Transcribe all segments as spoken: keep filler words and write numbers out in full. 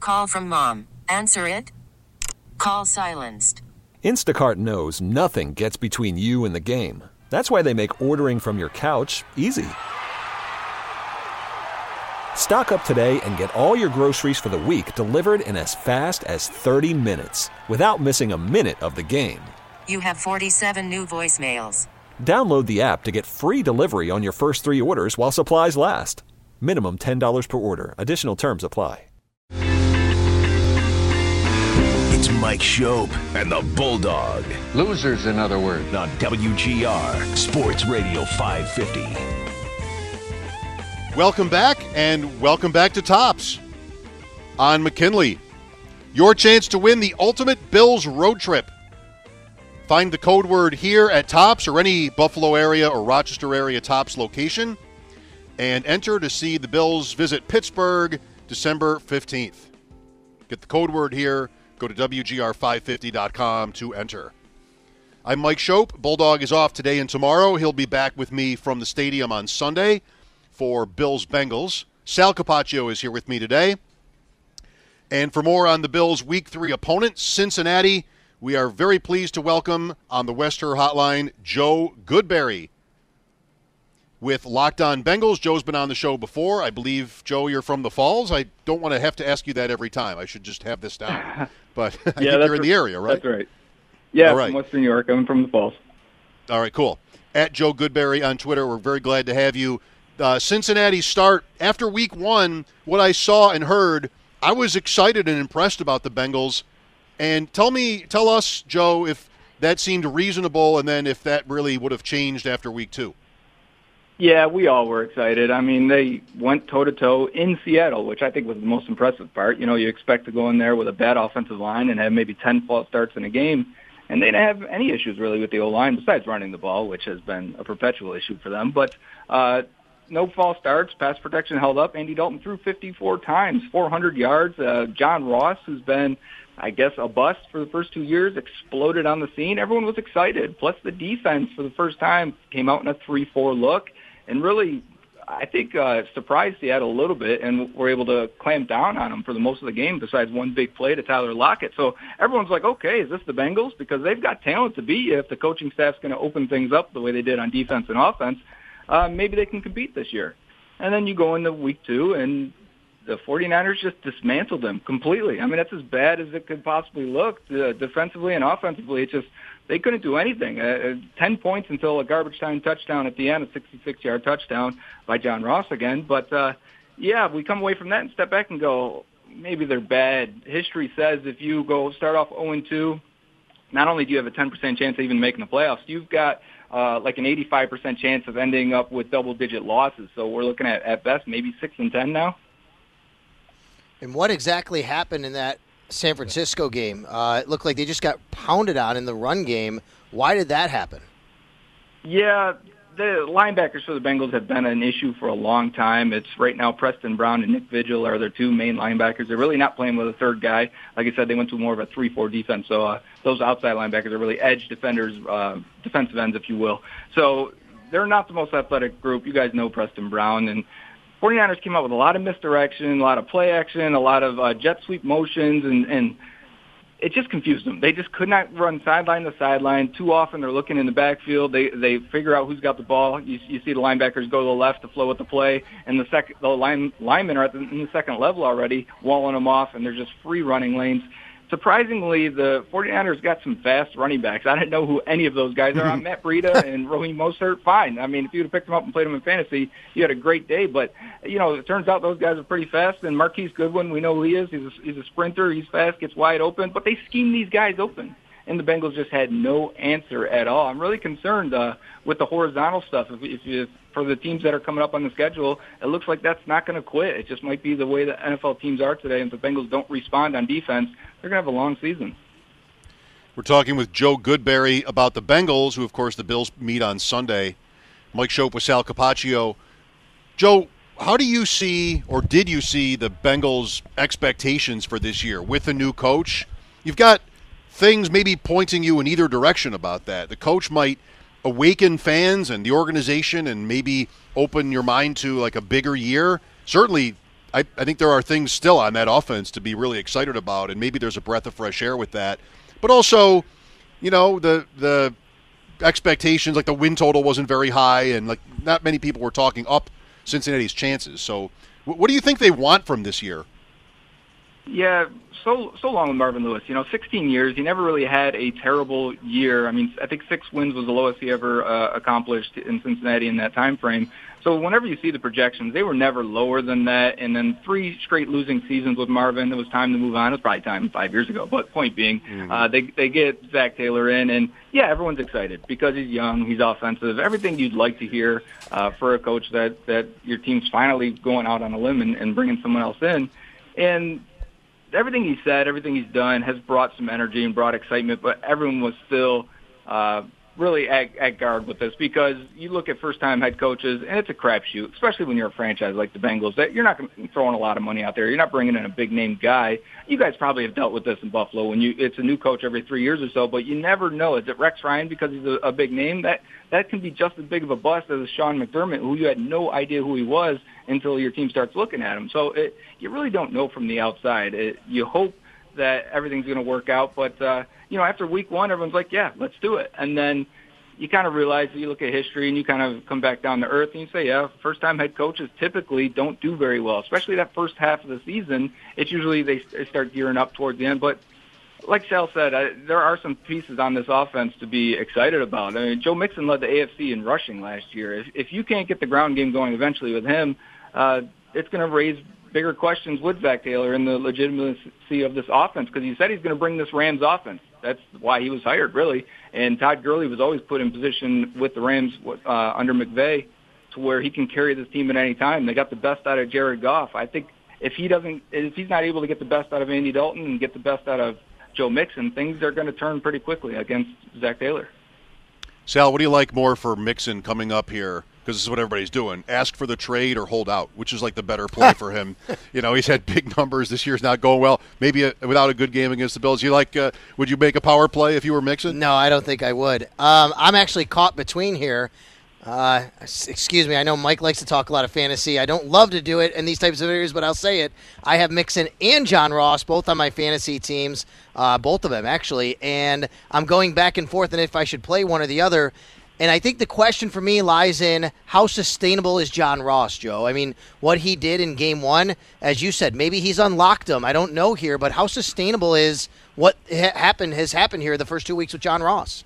Call from mom. Answer it. Call silenced. Instacart knows nothing gets between you and the game. That's why they make ordering from your couch easy. Stock up today and get all your groceries for the week delivered in as fast as thirty minutes without missing a minute of the game. You have forty-seven new voicemails. Download the app to get free delivery on your first three orders while supplies last. Minimum ten dollars per order. Additional terms apply. It's Mike Schopp and the Bulldog. Losers, in other words. On W G R Sports Radio five fifty. Welcome back, and welcome back to Tops on McKinley. Your chance to win the ultimate Bills road trip. Find the code word here at Tops or any Buffalo area or Rochester area Tops location and enter to see the Bills visit Pittsburgh December fifteenth. Get the code word here. Go to W G R five fifty dot com to enter. I'm Mike Schopp. Bulldog is off today and tomorrow. He'll be back with me from the stadium on Sunday for Bills-Bengals. Sal Capaccio is here with me today. And for more on the Bills' Week three opponent, Cincinnati, we are very pleased to welcome on the Wester Hotline Joe Goodberry with Locked On Bengals. Joe's been on the show before. I believe, Joe, you're from the Falls. I don't want to have to ask you that every time. I should just have this down. But I yeah, think you're in right. the area, right? That's right. Yeah, All right. From Western New York. I'm from the Falls. All right, cool. At Joe Goodberry on Twitter, we're very glad to have you. Uh, Cincinnati start after week one, what I saw and heard, I was excited and impressed about the Bengals. And tell me, tell us, Joe, if that seemed reasonable and then if that really would have changed after week two. Yeah, we all were excited. I mean, they went toe-to-toe in Seattle, which I think was the most impressive part. You know, you expect to go in there with a bad offensive line and have maybe ten false starts in a game, and they didn't have any issues really with the O-line besides running the ball, which has been a perpetual issue for them. But uh no false starts. Pass protection held up. Andy Dalton threw fifty-four times, four hundred yards. Uh, John Ross, who's been, I guess, a bust for the first two years, exploded on the scene. Everyone was excited. Plus, the defense, for the first time, came out in a three four look and really, I think, uh, surprised Seattle a little bit and were able to clamp down on them for the most of the game besides one big play to Tyler Lockett. So everyone's like, okay, is this the Bengals? Because they've got talent to beat you if the coaching staff's going to open things up the way they did on defense and offense. Uh, maybe they can compete this year. And then you go into week two, and the 49ers just dismantled them completely. I mean, that's as bad as it could possibly look uh, defensively and offensively. It's just they couldn't do anything. Uh, ten points until a garbage time touchdown at the end, a sixty-six-yard touchdown by John Ross again. But, uh, yeah, we come away from that and step back and go, maybe they're bad. History says if you go start off oh and two, not only do you have a ten percent chance of even making the playoffs, you've got – Uh, like an eighty-five percent chance of ending up with double-digit losses. So we're looking at, at best, maybe six and ten now. And what exactly happened in that San Francisco game? Uh, it looked like they just got pounded on in the run game. Why did that happen? Yeah, the linebackers for the Bengals have been an issue for a long time. It's right now Preston Brown and Nick Vigil are their two main linebackers. They're really not playing with a third guy. Like I said, they went to more of a three four defense. So uh, those outside linebackers are really edge defenders, uh, defensive ends, if you will. So they're not the most athletic group. You guys know Preston Brown. And 49ers came out with a lot of misdirection, a lot of play action, a lot of uh, jet sweep motions, and, and it just confused them. They just could not run sideline to sideline. Too often they're looking in the backfield. They they figure out who's got the ball. You, you see the linebackers go to the left to flow with the play, and the second the line, linemen are at the, in the second level already, walling them off, and they're just free running lanes. Surprisingly, the 49ers got some fast running backs. I didn't know who any of those guys are. Matt Breida and Raheem Mostert, fine. I mean, if you'd have picked them up and played them in fantasy, you had a great day. But, you know, it turns out those guys are pretty fast. And Marquise Goodwin, we know who he is. He's a, he's a sprinter. He's fast, gets wide open. But they scheme these guys open. And the Bengals just had no answer at all. I'm really concerned uh, with the horizontal stuff. If, if, if for the teams that are coming up on the schedule, it looks like that's not going to quit. It just might be the way the N F L teams are today. And if the Bengals don't respond on defense, they're going to have a long season. We're talking with Joe Goodberry about the Bengals, who, of course, the Bills meet on Sunday. Mike Schopp with Sal Capaccio. Joe, how do you see, or did you see, the Bengals' expectations for this year with a new coach? You've got things maybe pointing you in either direction about that. The coach might awaken fans and the organization and maybe open your mind to like a bigger year. Certainly I, I think there are things still on that offense to be really excited about, and maybe there's a breath of fresh air with that. But also, you know, the the expectations, like the win total wasn't very high, and like not many people were talking up Cincinnati's chances. So what do you think they want from this year? Yeah, so so long with Marvin Lewis. You know, sixteen years. He never really had a terrible year. I mean, I think six wins was the lowest he ever uh, accomplished in Cincinnati in that time frame. So whenever you see the projections, they were never lower than that. And then three straight losing seasons with Marvin, it was time to move on. It was probably time five years ago. But point being, mm-hmm. uh, they they get Zach Taylor in, and yeah, everyone's excited because he's young, he's offensive, everything you'd like to hear uh, for a coach that that your team's finally going out on a limb and, and bringing someone else in. And everything he said, everything he's done has brought some energy and brought excitement, but everyone was still uh, really at, at guard with this because you look at first-time head coaches, and it's a crapshoot, especially when you're a franchise like the Bengals. That you're not throwing a lot of money out there. You're not bringing in a big-name guy. You guys probably have dealt with this in Buffalo when you it's a new coach every three years or so, but you never know. Is it Rex Ryan because he's a, a big name? That that can be just as big of a bust as Sean McDermott, who you had no idea who he was until your team starts looking at him. So it, you really don't know from the outside. It, you hope that everything's going to work out, but uh, you know, after week one, everyone's like, "Yeah, let's do it," and then you kind of realize that you look at history and you kind of come back down to earth and you say, yeah, first-time head coaches typically don't do very well, especially that first half of the season. It's usually they start gearing up towards the end. But like Sal said, I, there are some pieces on this offense to be excited about. I mean, Joe Mixon led the A F C in rushing last year. If, if you can't get the ground game going eventually with him, uh, it's going to raise bigger questions with Zach Taylor and the legitimacy of this offense because he said he's going to bring this Rams offense. That's why he was hired, really. And Todd Gurley was always put in position with the Rams uh, under McVay to where he can carry this team at any time. They got the best out of Jared Goff. I think if he doesn't, if he's not able to get the best out of Andy Dalton and get the best out of Joe Mixon, things are going to turn pretty quickly against Zach Taylor. Sal, what do you like more for Mixon coming up here? Because this is what everybody's doing. Ask for the trade or hold out, which is like the better play for him. You know, he's had big numbers. This year's not going well. Maybe a, without a good game against the Bills. You like? Uh, would you make a power play if you were Mixon? No, I don't think I would. Um, I'm actually caught between here. Uh, excuse me. I know Mike likes to talk a lot of fantasy. I don't love to do it in these types of areas, but I'll say it. I have Mixon and John Ross both on my fantasy teams, uh, both of them actually, and I'm going back and forth on if I should play one or the other. And I think the question for me lies in how sustainable is John Ross, Joe? I mean, what he did in game one, as you said, maybe he's unlocked him. I don't know here, but how sustainable is what ha- happened has happened here the first two weeks with John Ross?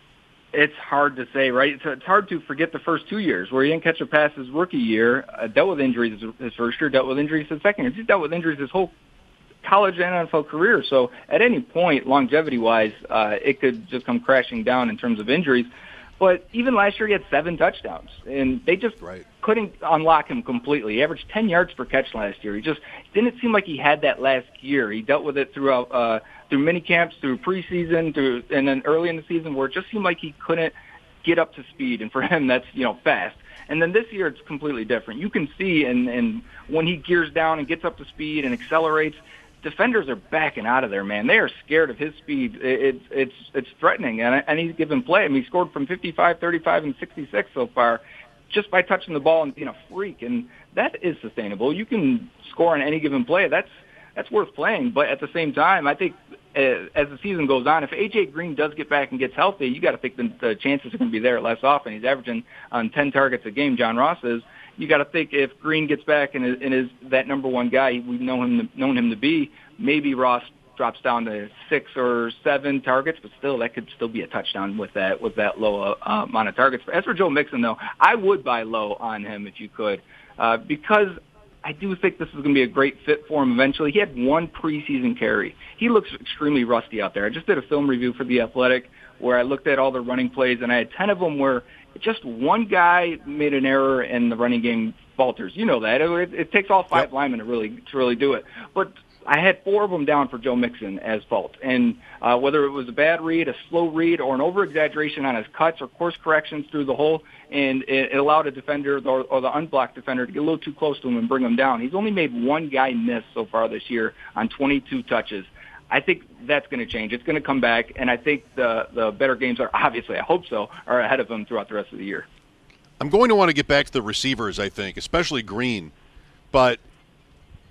It's hard to say, right? It's, it's hard to forget the first two years where he didn't catch a pass his rookie year, uh, dealt with injuries his, his first year, dealt with injuries his second year. He's dealt with injuries his whole college and N F L career. So at any point, longevity-wise, uh, it could just come crashing down in terms of injuries. But even last year, he had seven touchdowns, and they just right. couldn't unlock him completely. He averaged ten yards per catch last year. He just didn't seem like he had that last year. He dealt with it throughout uh, through mini camps, through preseason, through and then early in the season, where it just seemed like he couldn't get up to speed. And for him, that's you know fast. And then this year, it's completely different. You can see, and and when he gears down and gets up to speed and accelerates, defenders are backing out of there, man. They are scared of his speed. It's it's it's threatening, and and he's given play. I mean, he scored from fifty-five, thirty-five, and sixty-six so far, just by touching the ball and being a freak. And that is sustainable. You can score on any given play. That's that's worth playing. But at the same time, I think uh, as the season goes on, if A J Green does get back and gets healthy, you got to think the, the chances are going to be there less often. He's averaging on ten targets a game. John Ross is. You got to think if Green gets back and is, and is that number one guy we've known him to, known him to be, maybe Ross drops down to six or seven targets, but still that could still be a touchdown with that with that low uh, amount of targets. As for Joe Mixon, though, I would buy low on him if you could, uh, because I do think this is going to be a great fit for him eventually. He had one preseason carry. He looks extremely rusty out there. I just did a film review for The Athletic where I looked at all the running plays, and I had ten of them where just one guy made an error and the running game falters. You know that. It, it takes all five yep. linemen to really to really do it. But I had four of them down for Joe Mixon as fault. And uh, whether it was a bad read, a slow read, or an over-exaggeration on his cuts or course corrections through the hole, and it, it allowed a defender or, or the unblocked defender to get a little too close to him and bring him down. He's only made one guy miss so far this year on twenty-two touches. I think that's going to change. It's going to come back, and I think the the better games are, obviously, I hope so, are ahead of him throughout the rest of the year. I'm going to want to get back to the receivers, I think, especially Green. But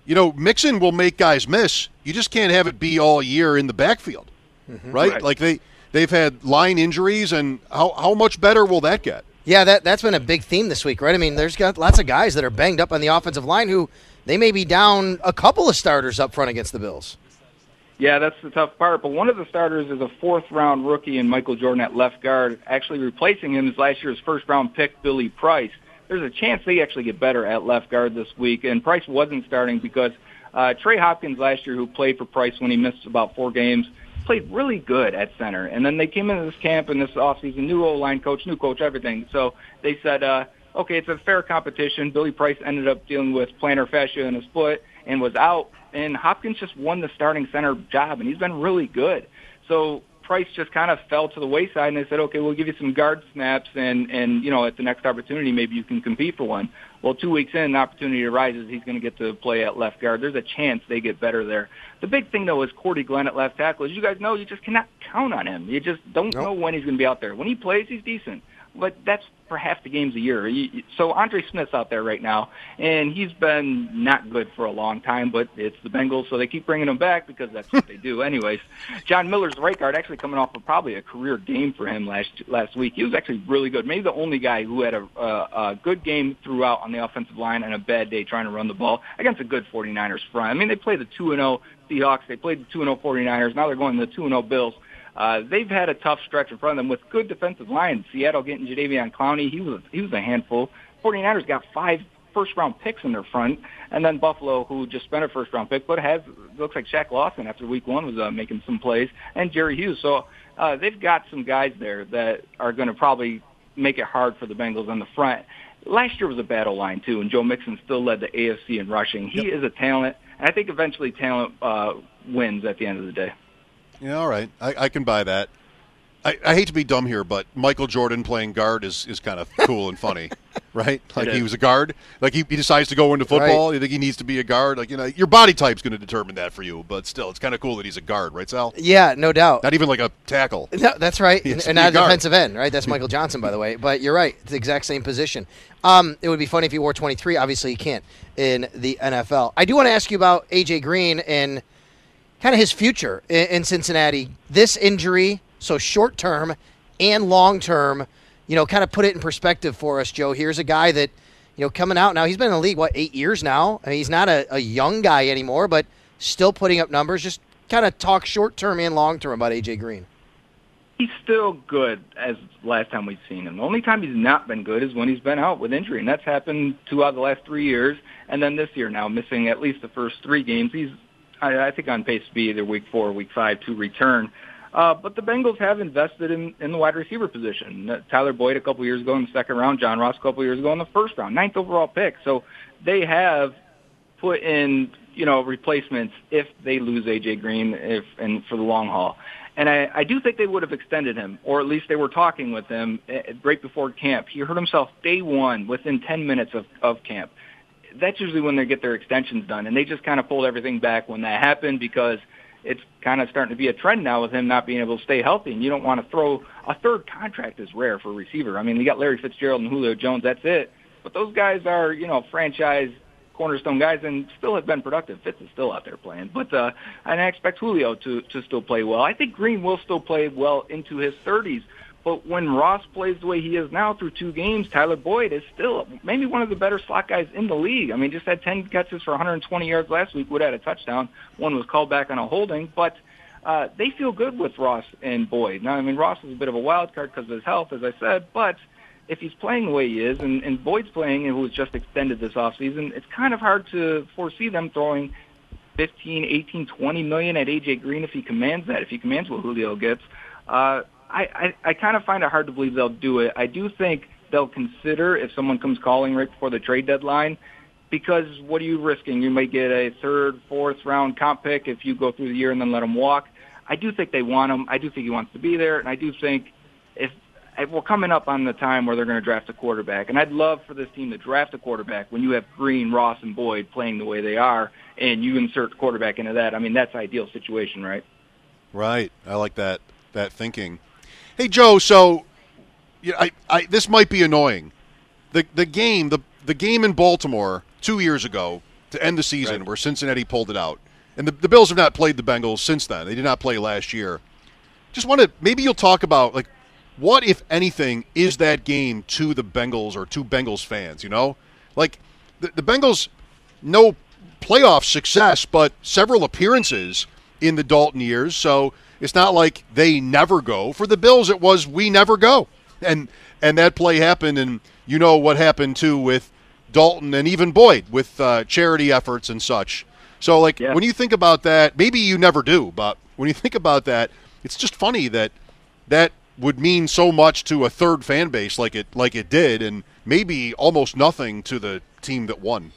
you know, Mixon will make guys miss. You just can't have it be all year in the backfield, mm-hmm. right? right? Like they, they've had line injuries, and how, how much better will that get? Yeah, that, that's been a big theme this week, right? I mean, there's got lots of guys that are banged up on the offensive line who they may be down a couple of starters up front against the Bills. Yeah, that's the tough part. But one of the starters is a fourth-round rookie in Michael Jordan at left guard. Actually replacing him is last year's first-round pick, Billy Price. There's a chance they actually get better at left guard this week. And Price wasn't starting because uh, Trey Hopkins last year, who played for Price when he missed about four games, played really good at center. And then they came into this camp and this offseason, new O-line coach, new coach, everything. So they said, uh, okay, it's a fair competition. Billy Price ended up dealing with plantar fascia in a split and was out. And Hopkins just won the starting center job, and he's been really good. So Price just kind of fell to the wayside, and they said, okay, we'll give you some guard snaps, and, and you know, at the next opportunity, maybe you can compete for one. Well, two weeks in, the opportunity arises. He's going to get to play at left guard. There's a chance they get better there. The big thing, though, is Cordy Glenn at left tackle. As you guys know, you just cannot count on him. You just don't nope. know when he's going to be out there. When he plays, he's decent. But that's for half the games a year. So Andre Smith's out there right now, and he's been not good for a long time, but it's the Bengals, so they keep bringing him back because that's what they do anyways. John Miller's right guard, actually coming off of probably a career game for him last last week. He was actually really good, maybe the only guy who had a, a, a good game throughout on the offensive line and a bad day trying to run the ball against a good 49ers front. I mean, they played the two and oh Seahawks, they played the two and oh 49ers, now they're going to the two and oh Bills. Uh, they've had a tough stretch in front of them with good defensive lines. Seattle getting Jadeveon Clowney, he was he was a handful. 49ers got five first-round picks in their front, and then Buffalo, who just spent a first-round pick, but has looks like Shaq Lawson after week one was uh, making some plays, and Jerry Hughes. So uh, they've got some guys there that are going to probably make it hard for the Bengals on the front. Last year was a battle line, too, and Joe Mixon still led the A F C in rushing. He yep. is a talent, and I think eventually talent uh, wins at the end of the day. Yeah, all right. I, I can buy that. I, I hate to be dumb here, but Michael Jordan playing guard is, is kind of cool and funny, right? Like he was a guard. Like he, he decides to go into football. Right. You think he needs to be a guard? Like, you know, your body type's going to determine that for you, but still, it's kind of cool that he's a guard, right, Sal? Yeah, no doubt. Not even like a tackle. No, that's right. And not a defensive end, right? That's Michael Johnson, by the way. But you're right. It's the exact same position. Um, it would be funny if he wore twenty-three. Obviously, he can't in the N F L. I do want to ask you about A J Green and kind of his future in, in Cincinnati. This injury, so short-term and long-term, you know, kind of put it in perspective for us, Joe. Here's a guy that, you know, coming out now, he's been in the league, what, eight years now? I mean, he's not a, a young guy anymore, but still putting up numbers. Just kind of talk short-term and long-term about A J Green. He's still good as last time we've seen him. The only time he's not been good is when he's been out with injury, and that's happened two out of the last three years, and then this year now, missing at least the first three games. He's, I, I think, on pace to be either week four or week five to return. Uh, but the Bengals have invested in, in the wide receiver position. Uh, Tyler Boyd a couple years ago in the second round, John Ross a couple years ago in the first round, ninth overall pick. So they have put in, you know, replacements if they lose A J Green if and for the long haul. And I, I do think they would have extended him, or at least they were talking with him right before camp. He hurt himself day one within ten minutes of, of camp. That's usually when they get their extensions done, and they just kind of pulled everything back when that happened because it's kind of starting to be a trend now with him not being able to stay healthy, and you don't want to throw a third contract is rare for a receiver. I mean, you got Larry Fitzgerald and Julio Jones, that's it. But those guys are, you know, franchise cornerstone guys and still have been productive. Fitz is still out there playing. But uh, and I expect Julio to, to still play well. I think Green will still play well into his thirties. But when Ross plays the way he is now through two games, Tyler Boyd is still maybe one of the better slot guys in the league. I mean, just had ten catches for one hundred twenty yards last week, would have had a touchdown. One was called back on a holding. But uh, they feel good with Ross and Boyd. Now, I mean, Ross is a bit of a wild card because of his health, as I said. But if he's playing the way he is, and, and Boyd's playing, and who was just extended this offseason, it's kind of hard to foresee them throwing fifteen, eighteen, twenty million at A J Green if he commands that, if he commands what Julio gets. Uh, I, I, I kind of find it hard to believe they'll do it. I do think they'll consider if someone comes calling right before the trade deadline, because what are you risking? You might get a third, fourth round comp pick if you go through the year and then let him walk. I do think they want him. I do think he wants to be there, and I do think if, if we're coming up on the time where they're going to draft a quarterback, and I'd love for this team to draft a quarterback when you have Green, Ross, and Boyd playing the way they are, and you insert the quarterback into that. I mean, that's an ideal situation, right? Right. I like that that thinking. Hey, Joe, so yeah, I, I, this might be annoying. The the game the, the game in Baltimore two years ago, to end the season Right. where Cincinnati pulled it out. And the, the Bills have not played the Bengals since then. They did not play last year. Just want to, maybe you'll talk about, like, what, if anything, is that game to the Bengals or to Bengals fans, you know? Like, the, the Bengals, no playoff success, but several appearances in the Dalton years, so it's not like they never go. For the Bills, it was we never go. And and that play happened, and you know what happened, too, with Dalton and even Boyd with uh, charity efforts and such. So, like, Yeah. when you think about that, maybe you never do, but when you think about that, it's just funny that that would mean so much to a third fan base like it like it did, and maybe almost nothing to the team that won.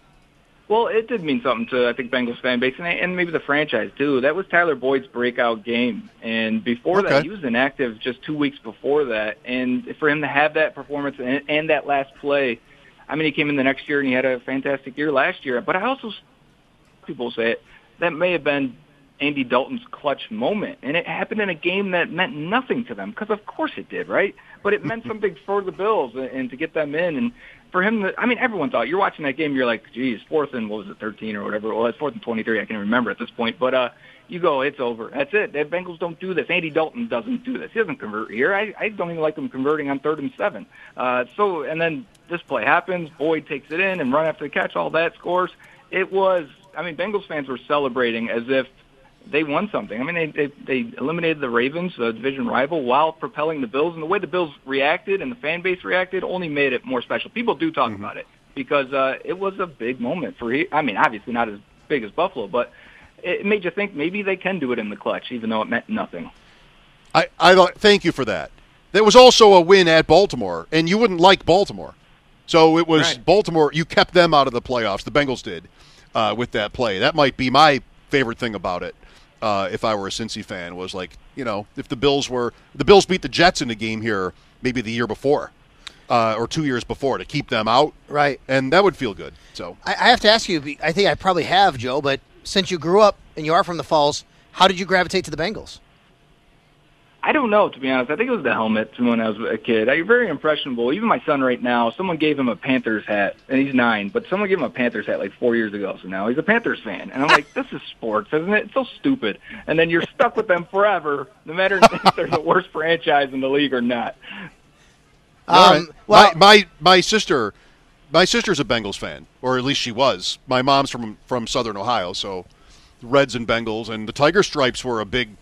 Well, it did mean something to, I think, Bengals fan base, and, and maybe the franchise, too. That was Tyler Boyd's breakout game. And before Okay. that, he was inactive just two weeks before that. And for him to have that performance and, and that last play, I mean, he came in the next year and he had a fantastic year last year. But I also, people say it, that may have been Andy Dalton's clutch moment. And it happened in a game that meant nothing to them, because of course it did, right? But it meant something for the Bills and, and to get them in. And for him, to, I mean, everyone thought, you're watching that game, you're like, geez, fourth and, what was it, thirteen or whatever. Well, it's fourth and twenty-three, I can't remember at this point. But uh, you go, it's over. That's it. The Bengals don't do this. Andy Dalton doesn't do this. He doesn't convert here. I, I don't even like him converting on third and seven. Uh, so, and then this play happens. Boyd takes it in and run after the catch, all that, scores. It was, I mean, Bengals fans were celebrating as if they won something. I mean, they, they they eliminated the Ravens, a division rival, while propelling the Bills. And the way the Bills reacted and the fan base reacted only made it more special. People do talk Mm-hmm. about it because uh, it was a big moment for, I mean, obviously not as big as Buffalo, but it made you think maybe they can do it in the clutch, even though it meant nothing. I, I thought- thank you for that. There was also a win at Baltimore, and you wouldn't like Baltimore. So it was Right. Baltimore. You kept them out of the playoffs. The Bengals did uh, with that play. That might be my favorite thing about it. Uh, if I were a Cincy fan, was like, you know, if the Bills were the Bills beat the Jets in a game here, maybe the year before, uh, or two years before, to keep them out, Right. and that would feel good. So I, I have to ask you, I think I probably have, Joe, but since you grew up and you are from the Falls, how did you gravitate to the Bengals? I don't know, to be honest. I think it was the helmet when I was a kid. You're very impressionable. Even my son right now, someone gave him a Panthers hat, and he's nine, but someone gave him a Panthers hat like four years ago, so now he's a Panthers fan. And I'm like, this is sports, isn't it? It's so stupid. And then you're stuck with them forever, no matter if they're the worst franchise in the league or not. All Um, right. well- my, my my sister, my sister's a Bengals fan, or at least she was. My mom's from from Southern Ohio, so Reds and Bengals, and the Tiger Stripes were a big,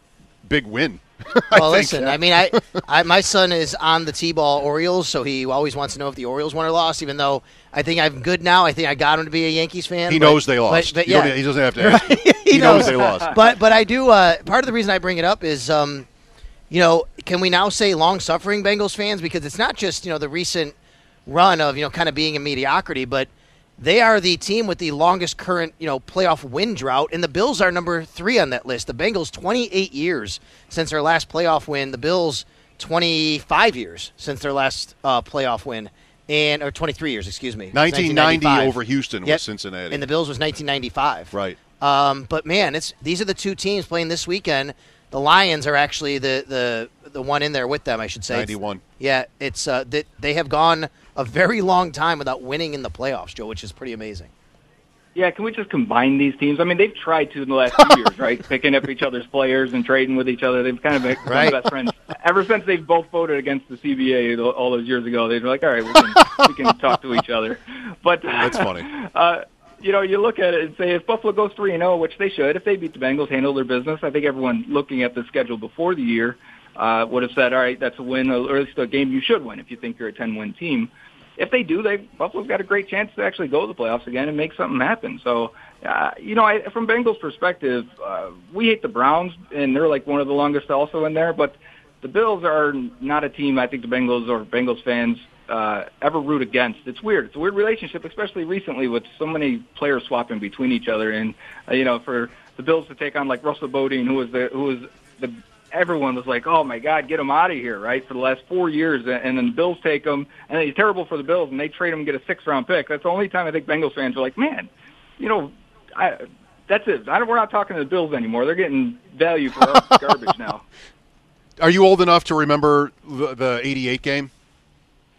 big win. I Well, think. listen, I mean, I, I my son is on the T-ball Orioles, so he always wants to know if the Orioles won or lost, even though I think I'm good now. I think I got him to be a Yankees fan. He but- knows they lost. But, but You yeah. don't- he doesn't have to ask. you. He he knows knows. they lost. But but I do. Uh, part of the reason I bring it up is, um, you know, can we now say long-suffering Bengals fans, because it's not just, you know, the recent run of, you know, kind of being in mediocrity, but they are the team with the longest current, you know, playoff win drought, and the Bills are number three on that list. The Bengals, twenty-eight years since their last playoff win. The Bills, twenty-five years since their last uh, playoff win, and or twenty-three years, excuse me. It's nineteen ninety nineteen ninety-five. over Houston Yep. with Cincinnati. And the Bills was nineteen ninety-five. Right. Um, but man, it's these are the two teams playing this weekend. The Lions are actually the the, the one in there with them, I should say. ninety-one. Yeah, it's uh, they, they have gone a very long time without winning in the playoffs, Joe, which is pretty amazing. Yeah, can we just combine these teams? I mean, they've tried to in the last few years, right? Picking up each other's players and trading with each other. They've kind of become Right. best friends. Ever since they've both voted against the C B A all those years ago, they were like, all right, we can, we can talk to each other. But That's funny. Uh, you know, you look at it and say, if Buffalo goes three and oh, which they should, if they beat the Bengals, handle their business, I think everyone looking at the schedule before the year uh, would have said, all right, that's a win, or at least a game you should win if you think you're a ten-win team. If they do, they Buffalo's got a great chance to actually go to the playoffs again and make something happen. So, uh, you know, I, from Bengals' perspective, uh, we hate the Browns, and they're like one of the longest also in there. But the Bills are not a team I think the Bengals or Bengals fans uh, ever root against. It's weird. It's a weird relationship, especially recently with so many players swapping between each other. And, uh, you know, for the Bills to take on like Russell Bodine, who was the who was the everyone was like, oh, my God, get him out of here, right, for the last four years. And then the Bills take him, and he's terrible for the Bills, and they trade him and get a six-round pick. That's the only time I think Bengals fans are like, man, you know, I, that's it. I don't, we're not talking to the Bills anymore. They're getting value for our garbage now. Are you old enough to remember the, the eighty-eight game?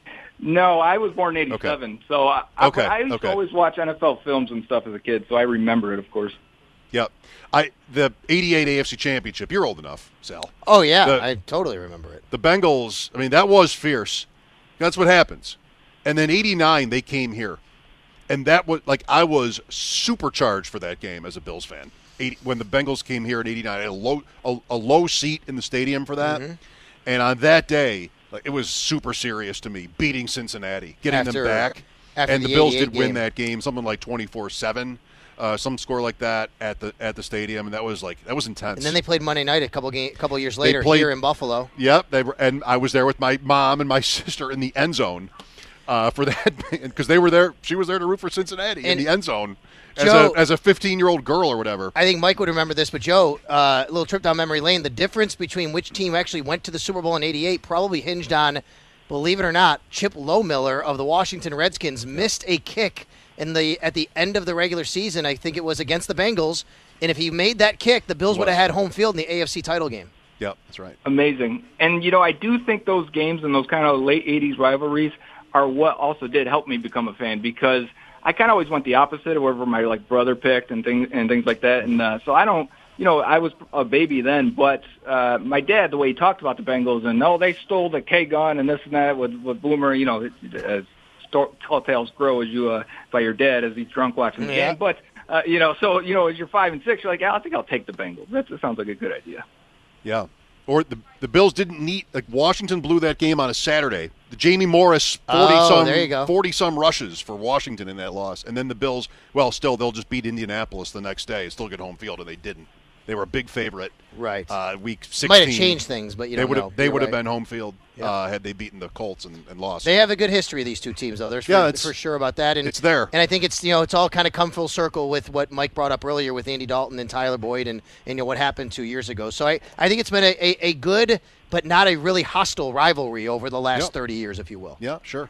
No, I was born in eighty-seven, Okay. so I, I, Okay, I used okay. to always watch N F L films and stuff as a kid, so I remember it, of course. Yep. I the eighty-eight A F C Championship. You're old enough, Sal. Oh, yeah. The- I totally remember it. The Bengals, I mean, that was fierce. That's what happens. And then eighty-nine, they came here. And that was, like, I was supercharged for that game as a Bills fan. eighty, when the Bengals came here in eighty-nine, I had a low, a, a low seat in the stadium for that. Mm-hmm. And on that day, like, it was super serious to me, beating Cincinnati, getting After- them back. after And the, the Bills eighty-eight did win game. that game, something like twenty-four seven. Uh, some score like that at the at the stadium, and that was like that was intense. And then they played Monday night a couple game, couple years later played- here in Buffalo. Yep, they were, and I was there with my mom and my sister in the end zone uh, for that because they were there. She was there to root for Cincinnati And in the end zone as Joe- a as a fifteen-year-old girl or whatever. I think Mike would remember this, but Joe, uh, a little trip down memory lane. The difference between which team actually went to the Super Bowl in eighty-eight probably hinged on, believe it or not, Chip Lowmiller of the Washington Redskins missed a kick in the at the end of the regular season. I think it was against the Bengals, and if he made that kick, the Bills would have had home field in the A F C title game. Yep, that's right. Amazing. And, you know, I do think those games and those kind of late eighties rivalries are what also did help me become a fan because I kind of always went the opposite of wherever my, like, brother picked and things and things like that. And uh, so I don't, you know, I was a baby then, but uh, my dad, the way he talked about the Bengals and, oh, they stole the K-gun and this and that with, with Boomer, you know, as tall tales grow as you, uh, by your dad as he's drunk watching the Yeah. game. But, uh, you know, so, you know, as you're five and six, you're like, yeah, I think I'll take the Bengals. That sounds like a good idea. Yeah. Or the the Bills didn't need like Washington blew that game on a Saturday. The Jamie Morris forty Oh, some there you go. forty some rushes for Washington in that loss, and then the Bills. Well, still they'll just beat Indianapolis the next day, still get home field, and they didn't. They were a big favorite. Right. Uh, week sixteen. Might have changed things, but you they don't would know. have they You're would have right. been home field Yeah. uh, had they beaten the Colts and, and lost. They have a good history, these two teams, though. There's Yeah, for, it's- for sure about that. And it's there. And I think it's, you know, it's all kind of come full circle with what Mike brought up earlier with Andy Dalton and Tyler Boyd and, and you know, what happened two years ago. So I, I think it's been a, a, a good but not a really hostile rivalry over the last Yep. thirty years, if you will. Yeah, sure.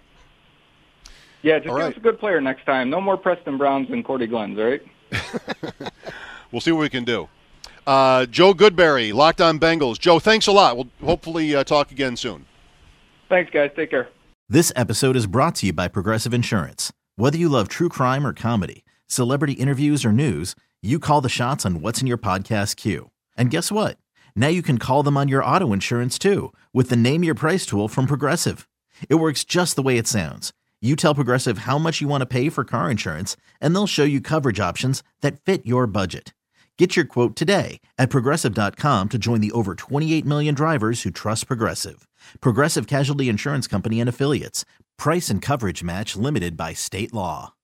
Yeah, just All give right. us a good player next time. No more Preston Browns and Cordy Glenn's, all right? We'll see what we can do. Uh, Joe Goodberry, Locked On Bengals. Joe, thanks a lot. We'll hopefully uh, talk again soon. Thanks, guys. Take care. This episode is brought to you by Progressive Insurance. Whether you love true crime or comedy, celebrity interviews or news, you call the shots on what's in your podcast queue. And guess what? Now you can call them on your auto insurance too with the Name Your Price tool from Progressive. It works just the way it sounds. You tell Progressive how much you want to pay for car insurance, and they'll show you coverage options that fit your budget. Get your quote today at Progressive dot com to join the over twenty-eight million drivers who trust Progressive. Progressive Casualty Insurance Company and Affiliates. Price and coverage match limited by state law.